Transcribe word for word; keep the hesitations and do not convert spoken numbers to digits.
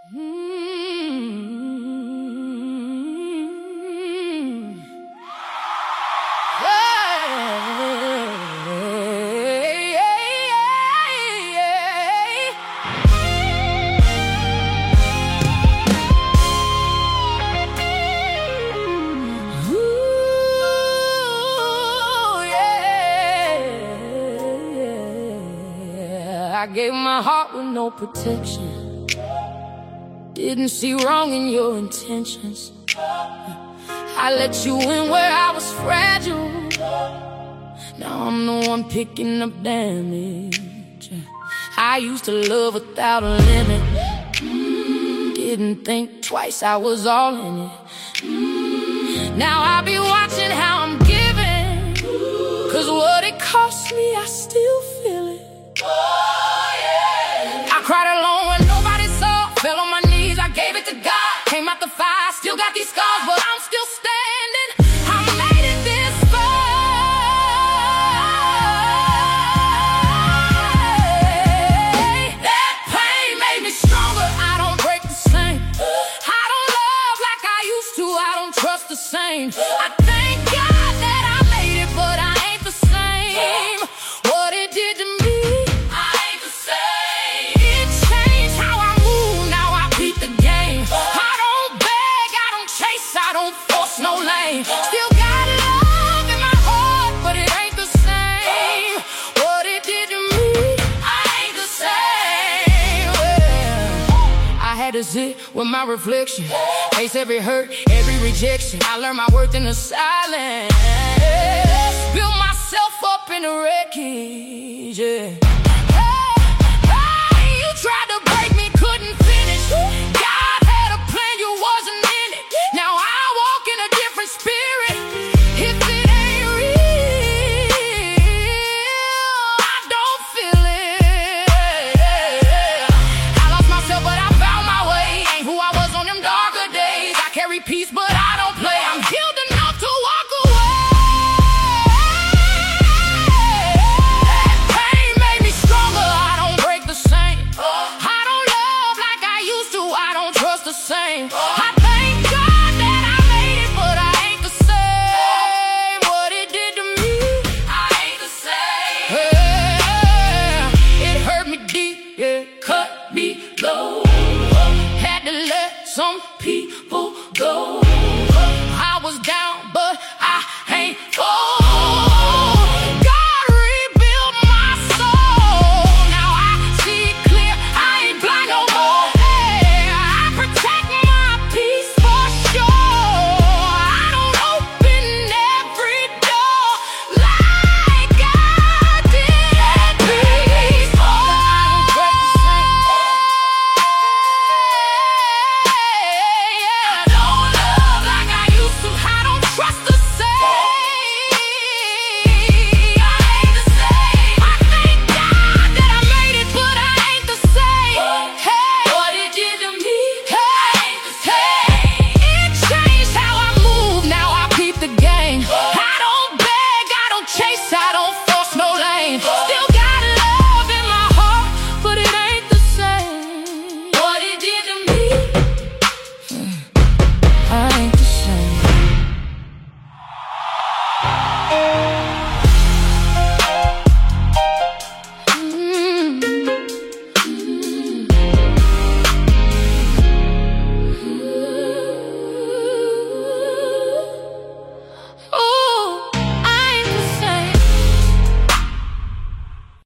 Mm-hmm. Yeah. Ooh, yeah. I gave my heart with no protection. Didn't see wrong in your intentions. I let you in where I was fragile. Now I'm the one picking up damage. I used to love without a limit. Didn't think twice, I was all in it. Now I be watching how I'm giving, cause what it cost me, I still feel it. I cried alone when nobody saw. Fell on my knees, I gave it to God. Came out the fire, still got these scars, but I'm still standing. I made it this far. That pain made me stronger. I don't break the same. I don't love like I used to. I don't trust the same. I thank God that I made it, but I ain't the same. What it did to me, I ain't the same. It changed how I move, now I beat the game. I don't beg, I don't chase, I don't force no lane. Still got love in my heart, but it ain't the same. What it did to me, I ain't the same. Well, I had to sit with my reflection, face every hurt, every rejection. I learned my worth in the silence. Built myself up in the wreckage, yeah. Hey, hey, you tried to break me, couldn't finish. God had a plan, you wasn't in it. Now I walk in a different spirit. If it ain't real, I don't feel it. I lost myself, but I found my way. Ain't who I was on them darker days. I carry peace, but I don't play. I'm healed enough to walk away. That pain made me stronger. I don't break the same. I don't love like I used to. I don't trust the same. I thank God that I made it, but I ain't the same. What it did to me, I ain't the same. Yeah, it hurt me deep, yeah, cut me low. Had to let some people go.